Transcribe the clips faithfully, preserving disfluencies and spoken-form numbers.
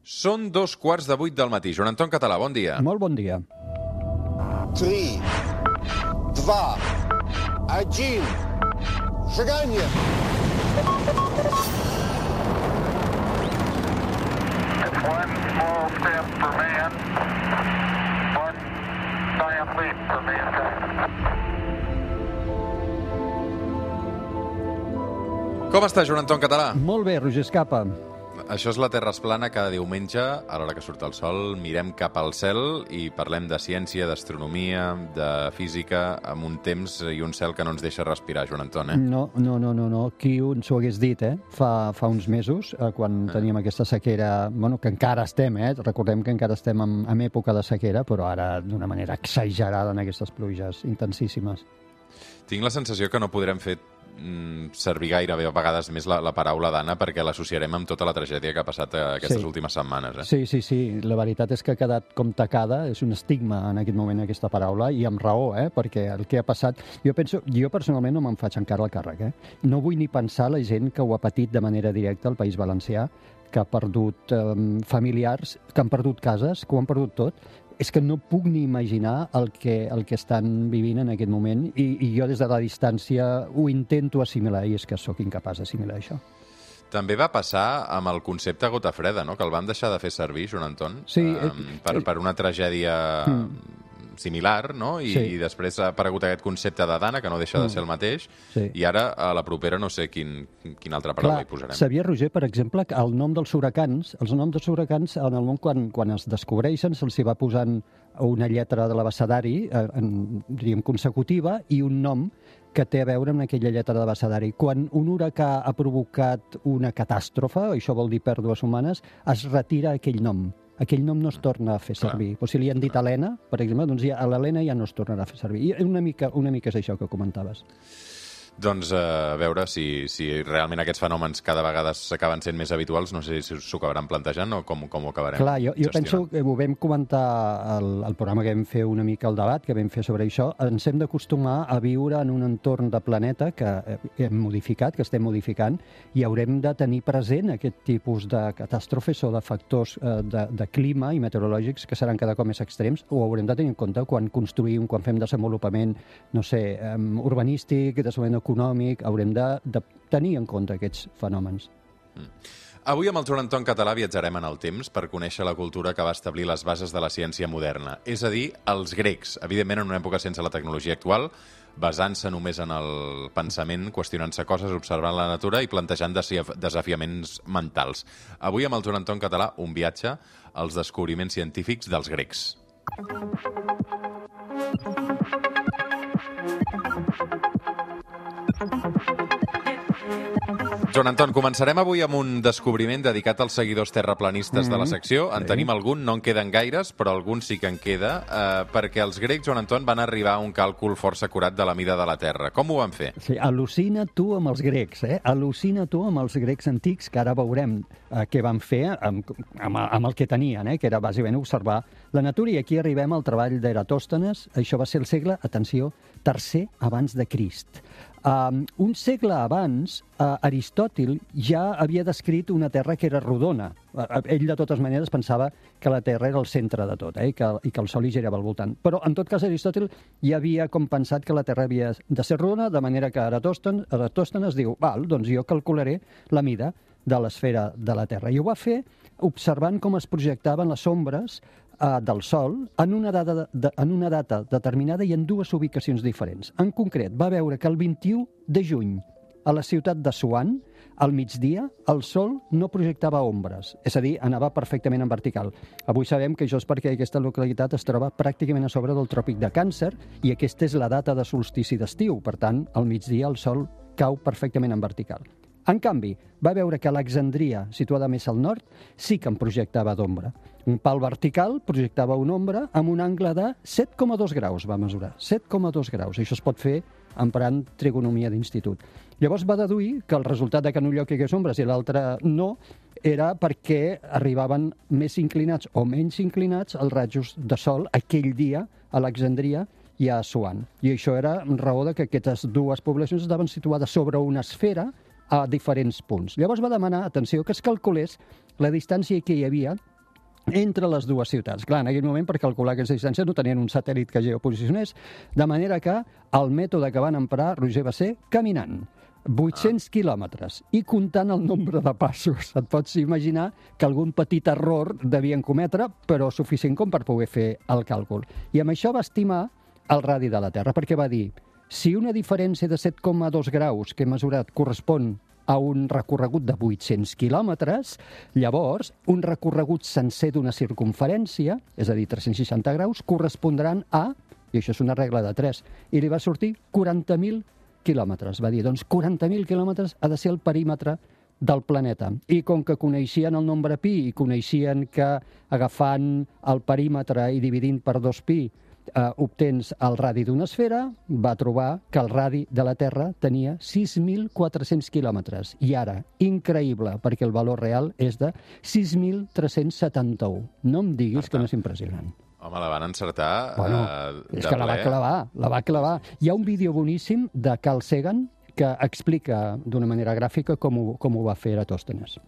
Són dos quarts de vuit del matí. Joan Anton Català, bon dia. Molt bon dia. Три, два, один. Шагание. It's one small step for man, one giant leap for mankind. Com està, Joan Anton Català? Molt bé, Roger Escapa. Això és la Terra es plana. Cada diumenge, a l'hora que surt el sol, mirem cap al cel i parlem de ciència, d'astronomia, de física, amb un temps i un cel que no ens deixa respirar, Joan Anton, eh? No, no, no, no, no. Qui ens ho hagués dit, eh? Fa, fa uns mesos, eh, quan eh. teníem aquesta sequera, bueno, que encara estem, eh? Recordem que encara estem en, en època de sequera, però ara d'una manera exagerada en aquestes pluges intensíssimes. Tinc la sensació que no podrem fer mm, servir gairebé a vegades més la, la paraula d'Anna perquè l'associarem amb tota la tragèdia que ha passat aquestes sí. últimes setmanes. Eh? Sí, sí, sí. La veritat és que ha quedat com tacada, és un estigma en aquest moment aquesta paraula, i amb raó, eh? Perquè el que ha passat... Jo penso, jo personalment no me'n faig encara el càrrec, eh? No vull ni pensar la gent que ho ha patit de manera directa al País Valencià, que ha perdut eh, familiars, que han perdut cases, que ho han perdut tot. És que no puc ni imaginar el que, el que estan vivint en aquest moment i, i jo des de la distància ho intento assimilar i és que sóc incapaç d'assimilar això. També va passar amb el concepte gota freda, no? Que el vam deixar de fer servir, Joan Anton, sí, eh, per, per una tragèdia mm. similar, no? I, sí. i després ha aparegut aquest concepte de Dana, que no deixa de ser el mateix, sí. i ara a la propera no sé quin, quina altra paraula Clar, hi posarem. Sabia, Roger, per exemple, que el nom dels huracans, els noms dels huracans, en el món, quan, quan es descobreixen, se'ls hi va posant una lletra de l'abecedari, eh, en, diríem, consecutiva, i un nom que té a veure amb aquella lletra de l'abecedari. Quan un huracà ha provocat una catàstrofe, això vol dir pèrdues humanes, es retira aquell nom. Aquell nom no es torna a fer servir. Clar. O si li han dit Helena, per exemple, doncs ja, a l'Helena ja no es tornarà a fer servir. I una mica, una mica és això que comentaves. Doncs uh, a veure si, si realment aquests fenòmens cada vegada s'acaben sent més habituals, no sé si s'ho acabaran plantejant o com, com ho acabarem Clar, jo, jo penso que ho vam comentar al, al programa que vam fer una mica el debat, que vam fer sobre això. Ens hem d'acostumar a viure en un entorn de planeta que hem modificat, que estem modificant, i haurem de tenir present aquest tipus de catàstrofes o de factors eh, de, de clima i meteorològics que seran cada cop més extrems. Ho haurem de tenir en compte quan construïm, quan fem desenvolupament, no sé, eh, urbanístic, desenvolupament econòmic, haurem de, de tenir en compte aquests fenòmens. Mm. Avui amb el Joan Anton Català viatjarem en el temps per conèixer la cultura que va establir les bases de la ciència moderna, és a dir, els grecs, evidentment en una època sense la tecnologia actual, basant-se només en el pensament, qüestionant-se coses, observant la natura i plantejant desafiaments mentals. Avui amb el Joan Anton Català, un viatge als descobriments científics dels grecs. Joan Anton, començarem avui amb un descobriment dedicat als seguidors terraplanistes mm-hmm. de la secció. En sí. tenim algun, no en queden gaires, però algun sí que en queda, eh, perquè els grecs, Joan Anton, van arribar a un càlcul força acurat de la mida de la Terra. Com ho van fer? Sí, al·lucina tu amb els grecs, eh? Al·lucina tu amb els grecs antics, que ara veurem eh, què van fer amb, amb, amb el que tenien, eh? Que era bàsicament observar la natura, i aquí arribem al treball d'Eratòstenes. Això va ser el segle, atenció, tercer abans de Crist. Um, un segle abans, uh, Aristòtil ja havia descrit una Terra que era rodona. Uh, ell, de totes maneres, pensava que la Terra era el centre de tot, eh? I, que, i que el Sol hi girava al voltant. Però, en tot cas, Aristòtil ja havia com pensat que la Terra havia de ser rodona, de manera que Eratòstenes, Eratòstenes diu, val, doncs jo calcularé la mida de l'esfera de la Terra. I ho va fer observant com es projectaven les ombres Uh, del Sol en una, data de, de, en una data determinada i en dues ubicacions diferents. En concret, va veure que el vint-i-u de juny, a la ciutat de Suan, al migdia, el Sol no projectava ombres, és a dir, anava perfectament en vertical. Avui sabem que això és perquè aquesta localitat es troba pràcticament a sobre del tròpic de Càncer i aquesta és la data de solstici d'estiu, per tant, al migdia el Sol cau perfectament en vertical. En canvi, va veure que Alexandria, situada més al nord, sí que en projectava d'ombra. Un pal vertical projectava una ombra amb un angle de set coma dos graus, va mesurar. set coma dos graus. Això es pot fer emprant trigonomia d'institut. Llavors va deduir que el resultat de que en un lloc hi hagués ombres i l'altre no era perquè arribaven més inclinats o menys inclinats els rajos de sol aquell dia a Alexandria i a Assuan. I això era raó de que aquestes dues poblacions estaven situades sobre una esfera a diferents punts. Llavors va demanar, atenció, que es calculés la distància que hi havia entre les dues ciutats. Clar, en aquell moment, per calcular aquesta distància, no tenien un satèl·lit que geoposicionés, de manera que el mètode que van emprar, Roger, va ser caminant. vuit-cents quilòmetres i comptant el nombre de passos. Et pots imaginar que algun petit error devien cometre, però suficient com per poder fer el càlcul. I amb això va estimar el radi de la Terra, perquè va dir, si una diferència de set coma dos graus que he mesurat correspon a un recorregut de vuit-cents quilòmetres, llavors un recorregut sencer d'una circumferència, és a dir, tres-cents seixanta graus, correspondran a, i això és una regla de tres, i li va sortir quaranta mil quilòmetres. Va dir, doncs quaranta mil quilòmetres ha de ser el perímetre del planeta. I com que coneixien el nombre pi i coneixien que agafant el perímetre i dividint per dos pi eh, obtens el radi d'una esfera, va trobar que el radi de la Terra tenia sis mil quatre-cents quilòmetres. I ara, increïble, perquè el valor real és de sis mil tres-cents setanta-u. No em diguis que no és impressionant. Home, la van encertar bueno, eh, de és que la va ple. clavar, la va clavar. Hi ha un vídeo boníssim de Carl Sagan que explica d'una manera gràfica com ho, com ho va fer Eratòstenes.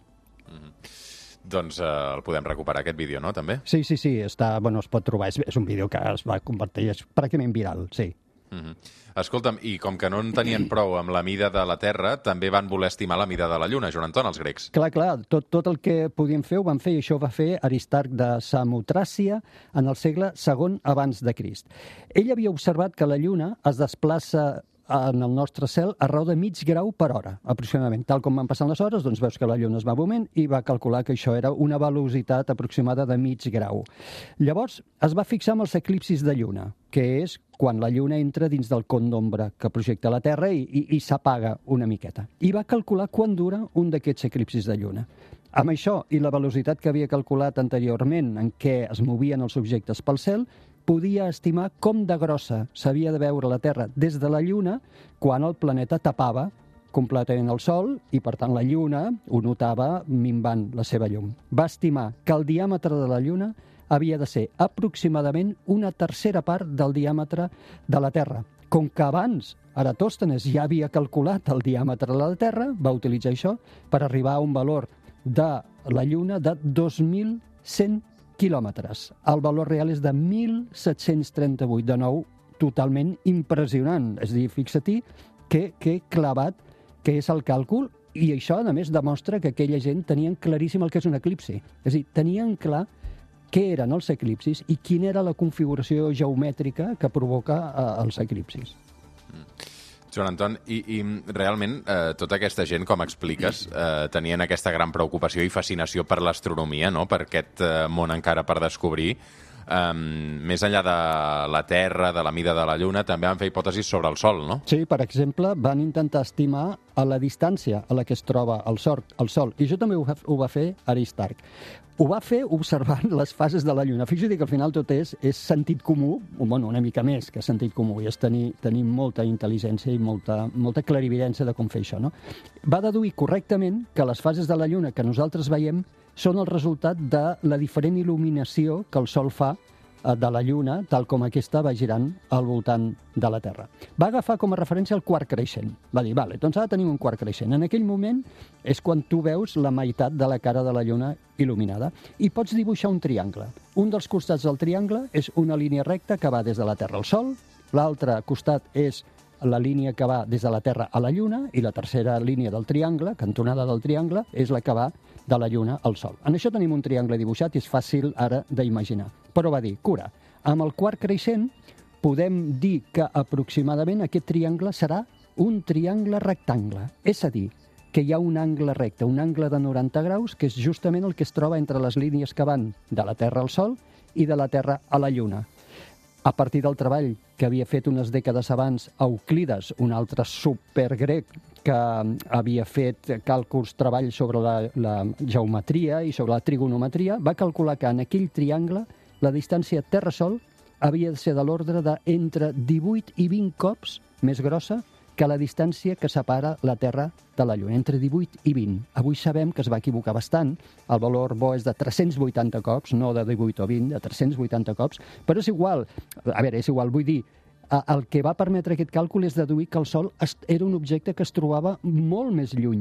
Mm-hmm. Doncs eh, el podem recuperar, aquest vídeo, no, també? Sí, sí, sí, està, bueno, es pot trobar. És, és un vídeo que es va convertir, és pràcticament viral, sí. Mm-hmm. Escolta'm, i com que no en tenien prou amb la mida de la Terra, també van voler estimar la mida de la Lluna, Joan Anton, els grecs. Clar, clar, tot, tot el que podien fer ho van fer, i això ho va fer Aristarc de Samotràcia en el segle segon abans de Crist. Ell havia observat que la Lluna es desplaça en el nostre cel a raó de mig grau per hora, aproximadament. Tal com van passant les hores, doncs veus que la Lluna es va movent i va calcular que això era una velocitat aproximada de mig grau. Llavors, es va fixar amb els eclipsis de Lluna, que és quan la Lluna entra dins del con d'ombra que projecta la Terra i, i, i s'apaga una miqueta. I va calcular quant dura un d'aquests eclipsis de Lluna. Amb això i la velocitat que havia calculat anteriorment en què es movien els objectes pel cel, podia estimar com de grossa s'havia de veure la Terra des de la Lluna quan el planeta tapava completament el Sol i, per tant, la Lluna ho notava minvant la seva llum. Va estimar que el diàmetre de la Lluna havia de ser aproximadament una tercera part del diàmetre de la Terra. Com que abans Eratòstenes ja havia calculat el diàmetre de la Terra, va utilitzar això per arribar a un valor de la Lluna de dos mil cent quilòmetres. El valor real és de mil set-cents trenta-vuit. De nou, totalment impressionant. És a dir, fixa-t'hi que, que clavat que és el càlcul, i això, a més, demostra que aquella gent tenien claríssim el que és un eclipsi. És a dir, tenien clar què eren els eclipsis i quina era la configuració geomètrica que provoca eh, els eclipsis. Mm. Joan Anton, i, i realment eh, tota aquesta gent, com expliques, eh, tenien aquesta gran preocupació i fascinació per l'astronomia, no? Per aquest eh, món encara per descobrir. Um, més enllà de la Terra, de la mida de la Lluna, també van fer hipòtesis sobre el Sol, no? Sí, per exemple, van intentar estimar a la distància a la que es troba el Sol. El Sol. I això també ho va, ho va fer Aristarc. Ho va fer observant les fases de la Lluna. Fixa't que al final tot és, és sentit comú, bueno, una mica més que sentit comú, i és tenir, tenir molta intel·ligència i molta, molta clarividència de com fer això, no? Va deduir correctament que les fases de la Lluna que nosaltres veiem són el resultat de la diferent il·luminació que el Sol fa de la Lluna, tal com aquesta va girant al voltant de la Terra. Va agafar com a referència el quart creixent. Va dir, vale, doncs ara tenim un quart creixent. En aquell moment és quan tu veus la meitat de la cara de la Lluna il·luminada i pots dibuixar un triangle. Un dels costats del triangle és una línia recta que va des de la Terra al Sol, l'altre costat és la línia que va des de la Terra a la Lluna i la tercera línia del triangle, cantonada del triangle, és la que va de la Lluna al Sol. En això tenim un triangle dibuixat i és fàcil ara d'imaginar. Però va dir, cura, amb el quart creixent podem dir que aproximadament aquest triangle serà un triangle rectangle. És a dir, que hi ha un angle recte, un angle de noranta graus, que és justament el que es troba entre les línies que van de la Terra al Sol i de la Terra a la Lluna. A partir del treball que havia fet unes dècades abans Euclides, un altre supergrec que havia fet càlculs, treball sobre la, la geometria i sobre la trigonometria, va calcular que en aquell triangle la distància Terra-Sol havia de ser de l'ordre d'entre divuit i vint cops més grossa que la distància que separa la Terra de la Lluna, entre divuit i vint. Avui sabem que es va equivocar bastant, el valor bo és de tres-cents vuitanta cops, no de divuit o vint, de tres-cents vuitanta cops, però és igual, a veure, és igual, vull dir, el que va permetre aquest càlcul és deduir que el Sol era un objecte que es trobava molt més lluny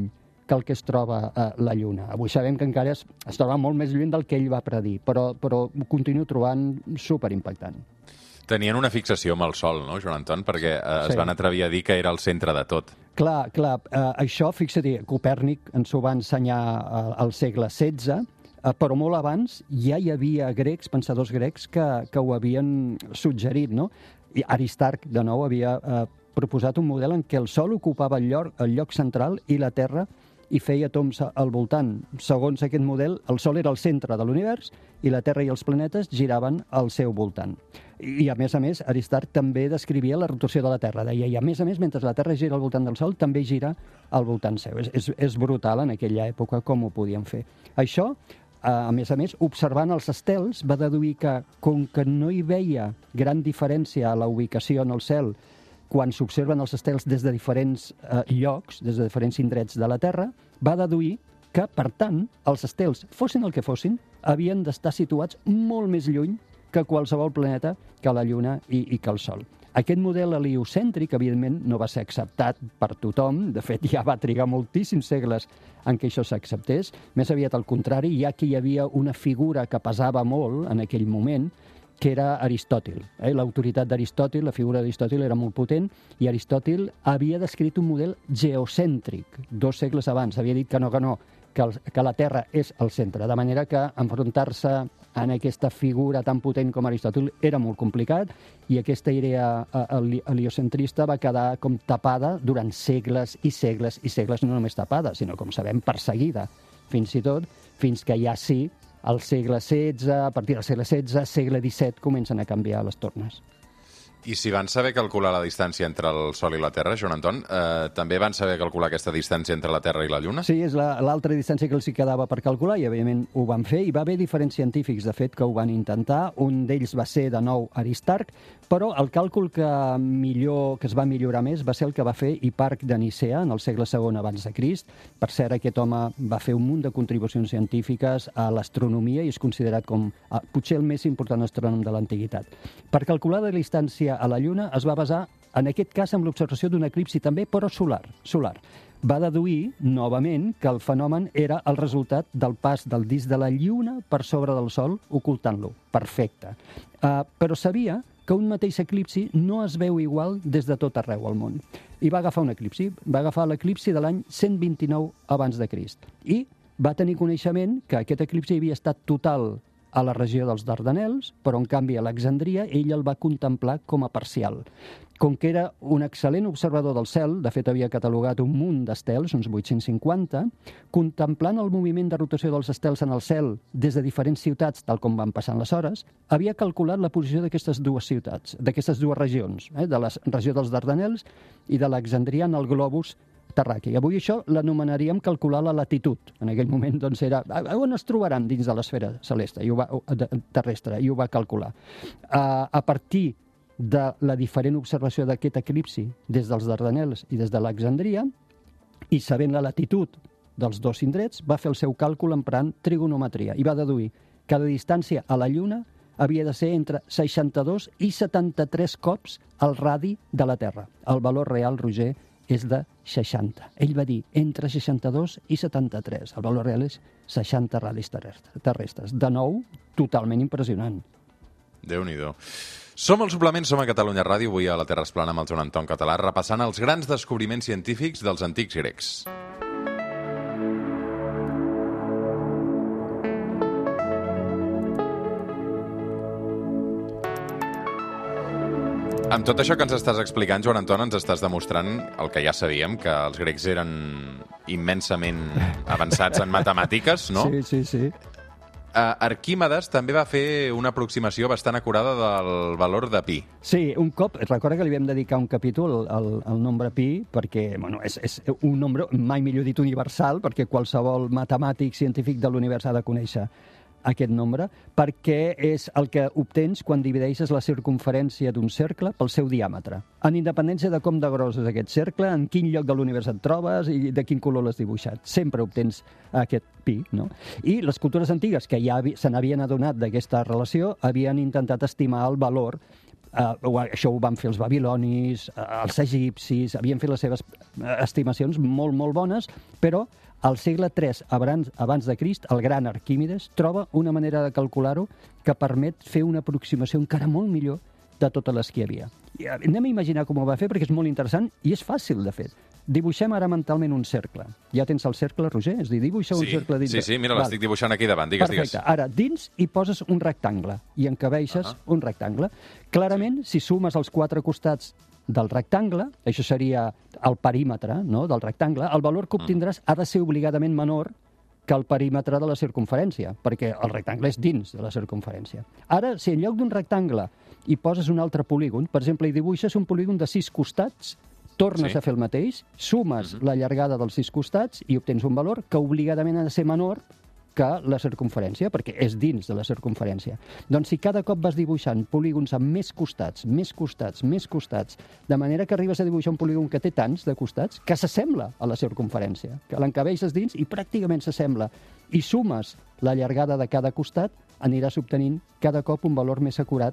que el que es troba a la Lluna. Avui sabem que encara es, es troba molt més lluny del que ell va predir, però, però ho continuo trobant superimpactant. Tenien una fixació amb el Sol, no, Joan Anton? Perquè eh, es Sí. van atrevir a dir que era el centre de tot. Clar, clar, eh, això, fixa't, Copèrnic ens ho va ensenyar eh, al segle setze, eh, però molt abans ja hi havia grecs, pensadors grecs, que, que ho havien suggerit, no? I Aristarc, de nou, havia eh, proposat un model en què el Sol ocupava el lloc, el lloc central i la Terra i feia tombs al voltant. Segons aquest model, el Sol era el centre de l'univers i la Terra i els planetes giraven al seu voltant. I, a més a més, Aristarc també descrivia la rotació de la Terra. Deia, i a més a més, mentre la Terra gira al voltant del Sol, també gira al voltant seu. És, és, és brutal en aquella època com ho podien fer. Això, a més a més, observant els estels, va deduir que, com que no hi veia gran diferència a la ubicació en el cel quan s'observen els estels des de diferents eh, llocs, des de diferents indrets de la Terra, va deduir que, per tant, els estels, fossin el que fossin, havien d'estar situats molt més lluny que qualsevol planeta, que la Lluna i, i que el Sol. Aquest model heliocèntric, evidentment, no va ser acceptat per tothom. De fet, ja va trigar moltíssims segles en què això s'acceptés. Més aviat al contrari, ja que hi havia una figura que pesava molt en aquell moment, que era Aristòtil. Eh? L'autoritat d'Aristòtil, la figura d'Aristòtil era molt potent, i Aristòtil havia descrit un model geocèntric dos segles abans. Havia dit que no, que no, que, el, que la Terra és el centre. De manera que enfrontar-se en aquesta figura tan potent com Aristòtil era molt complicat, i aquesta idea heliocentrista va quedar com tapada durant segles i segles i segles, no només tapada, sinó, com sabem, perseguida, fins i tot, fins que ja sí, al segle setze, a partir del segle setze, segle disset, comencen a canviar les tornes. I si van saber calcular la distància entre el Sol i la Terra, Joan Anton, eh, també van saber calcular aquesta distància entre la Terra i la Lluna? Sí, és l'altra la, distància que els hi quedava per calcular, i evidentment ho van fer. Hi va haver diferents científics, de fet, que ho van intentar. Un d'ells va ser, de nou, Aristarc, però el càlcul que millor que es va millorar més va ser el que va fer Hiparc de Nicea en el segle segon abans de Crist. Per cert, aquest home va fer un munt de contribucions científiques a l'astronomia i és considerat com eh, potser el més important astrònom de l'antiguitat. Per calcular la distància a la Lluna es va basar, en aquest cas, en l'observació d'un eclipsi també, però solar. solar. Va deduir, novament, que el fenomen era el resultat del pas del disc de la Lluna per sobre del Sol, ocultant-lo. Perfecte. Uh, però sabia que un mateix eclipsi no es veu igual des de tot arreu al món. I va agafar un eclipsi, va agafar l'eclipsi de l'any cent vint-i-nou abans de Crist. I va tenir coneixement que aquest eclipsi havia estat total a la regió dels Dardanels, però en canvi a Alexandria ell el va contemplar com a parcial. Com que era un excel·lent observador del cel, de fet havia catalogat un munt d'estels, uns vuit-cents cinquanta, contemplant el moviment de rotació dels estels en el cel des de diferents ciutats, tal com van passant les hores, havia calculat la posició d'aquestes dues ciutats, d'aquestes dues regions, eh, de la regió dels Dardanels i de l'Alexandria en el globus terraqui. Avui això l'anomenaríem calcular la latitud. En aquell moment doncs, era on es trobaran dins de l'esfera celeste i ho va, terrestre, i ho va calcular. A, a partir de la diferent observació d'aquest eclipsi des dels Dardanels i des de l'Alexandria, i sabent la latitud dels dos indrets, va fer el seu càlcul emprant trigonometria i va deduir que la distància a la Lluna havia de ser entre seixanta-dos i setanta-tres cops el radi de la Terra. El valor real, Roger, és de seixanta. Ell va dir entre seixanta-dos i setanta-tres. El valor real és seixanta radis terrestres. De nou, totalment impressionant. Déu-n'hi-do. Som al Suplement, som a Catalunya Ràdio, avui a la Terra es plana amb el Joan Anton Català, repassant els grans descobriments científics dels antics grecs. Amb tot això que ens estàs explicant, Joan Anton, ens estàs demostrant el que ja sabíem, que els grecs eren immensament avançats en matemàtiques, no? Sí, sí, sí. Uh, Arquímedes també va fer una aproximació bastant acurada del valor de pi. Sí, un cop, recorda que li vam dedicar un capítol al, al nombre pi, perquè bueno, és, és un nombre, mai millor dit, universal, perquè qualsevol matemàtic científic de l'univers ha de conèixer aquest nombre, perquè és el que obtens quan divideixes la circumferència d'un cercle pel seu diàmetre. En independència de com de gros és aquest cercle, en quin lloc de l'univers et trobes i de quin color l'has dibuixat. Sempre obtens aquest pi, no? I les cultures antigues, que ja se n'havien adonat d'aquesta relació, havien intentat estimar el valor Uh, això ho van fer els babilonis, uh, els egipcis, havien fet les seves estimacions molt, molt bones, però al segle tres abans, abans de Crist, el gran Arquímedes troba una manera de calcular-ho que permet fer una aproximació encara molt millor de totes les que hi havia. I anem a imaginar com ho va fer, perquè és molt interessant i és fàcil, de fet. Dibuixem ara mentalment un cercle. Ja tens el cercle, Roger? És a dir, dibuixa sí, un cercle dins... Sí, sí, mira, l'estic dibuixant aquí davant. Digues, Perfecte. digues. Ara, dins hi poses un rectangle i encabeixes uh -huh. un rectangle. Clarament, sí. si sumes els quatre costats del rectangle, això seria el perímetre, no?, del rectangle, el valor que obtindràs mm. ha de ser obligadament menor que el perímetre de la circunferència, perquè el rectangle és dins de la circunferència. Ara, si en lloc d'un rectangle hi poses un altre polígon, per exemple, hi dibuixes un polígon de sis costats, tornes sí. a fer el mateix, sumes uh -huh. la llargada dels sis costats i obtens un valor que obligadament ha de ser menor que la circunferència, perquè és dins de la circunferència. Doncs si cada cop vas dibuixant polígons amb més costats, més costats, més costats, de manera que arribes a dibuixar un polígon que té tants de costats, que s'assembla a la circunferència, que l'encabeixes dins i pràcticament s'assembla, i sumes la llargada de cada costat, aniràs obtenint cada cop un valor més acurat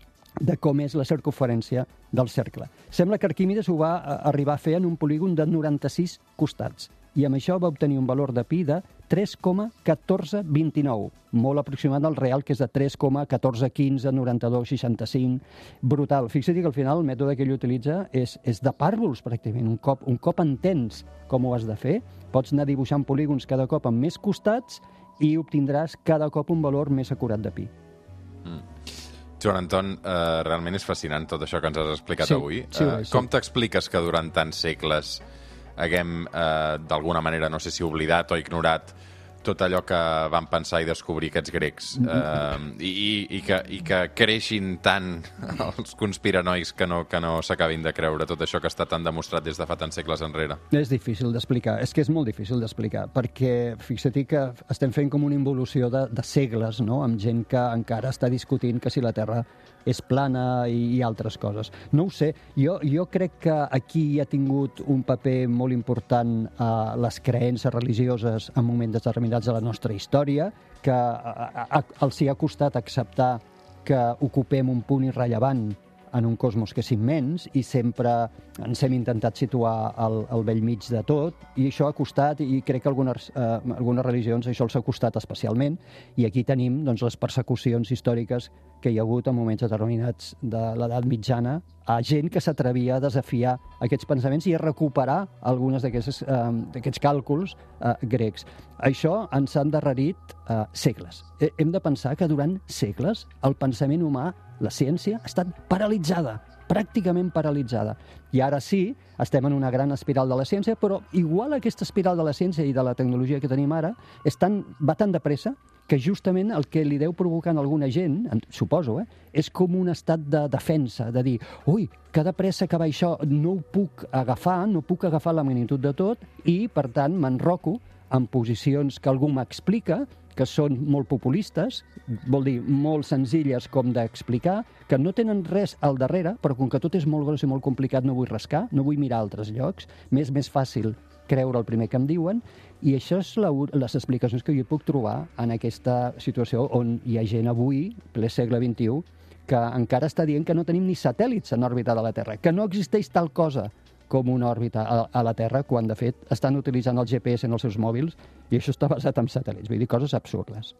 de com és la circunferència del cercle. Sembla que Arquímedes ho va arribar a fer en un polígon de noranta-sis costats, i amb això va obtenir un valor de pi de tres coma un quatre dos nou, molt aproximat al real, que és de tres coma un quatre un cinc, noranta-dos, seixanta-cinc. Brutal. Fixa't que al final el mètode que ell utilitza és, és de pàrvuls, pràcticament. Un cop, un cop entens com ho has de fer, pots anar dibuixant polígons cada cop amb més costats i obtindràs cada cop un valor més acurat de pi. Mm. Joan Anton, eh, realment és fascinant tot això que ens has explicat sí, avui. Sí, eh, sí. Com t'expliques que durant tants segles haguem, eh, d'alguna manera, no sé si oblidat o ignorat, tot allò que van pensar i descobrir aquests grecs, eh, i, i, que, i que creixin tant els conspiranoics que no, que no s'acabin de creure tot això que està tan demostrat des de fa tants segles enrere? És difícil d'explicar, és que és molt difícil d'explicar, perquè fixa't que estem fent com una involució de, de segles, no?, amb gent que encara està discutint que si la Terra és plana i, i altres coses. No ho sé, jo, jo crec que aquí hi ha tingut un paper molt important a les creences religioses en moments determinats de la nostra història, que a, a, els hi ha costat acceptar que ocupem un punt irrellevant en un cosmos que és immens i sempre ens hem intentat situar al, al vell mig de tot, i això ha costat, i crec que algunes, eh, algunes religions això els ha costat especialment, i aquí tenim doncs, les persecucions històriques que hi ha hagut en moments determinats de l'edat mitjana a gent que s'atrevia a desafiar aquests pensaments i a recuperar algunes d'aquests eh, càlculs eh, grecs. Això ens ha endarrerit eh, segles. Hem de pensar que durant segles el pensament humà, la ciència, ha estat paralitzada, pràcticament paralitzada. I ara sí, estem en una gran espiral de la ciència, però igual aquesta espiral de la ciència i de la tecnologia que tenim ara és tan, va tan de pressa que justament el que li deu provocar a alguna gent, suposo, eh, és com un estat de defensa, de dir, ui, que de pressa que va això, no ho puc agafar, no puc agafar la magnitud de tot i, per tant, m'enroco en posicions que algú m'explica, que són molt populistes, vol dir, molt senzilles com d'explicar, que no tenen res al darrere, però com que tot és molt gros i molt complicat, no vull rascar, no vull mirar altres llocs, m'és més fàcil creure el primer que em diuen, i això és la, les explicacions que jo puc trobar en aquesta situació on hi ha gent avui, ple segle vint-i-u, que encara està dient que no tenim ni satèl·lits en òrbita de la Terra, que no existeix tal cosa com una òrbita a, a la Terra, quan de fet estan utilitzant el G P S en els seus mòbils i això està basat en satèl·lits, vull dir, coses absurdes.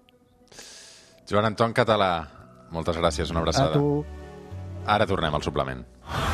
Joan Anton Català, moltes gràcies, una abraçada. A tu. Ara tornem al suplement.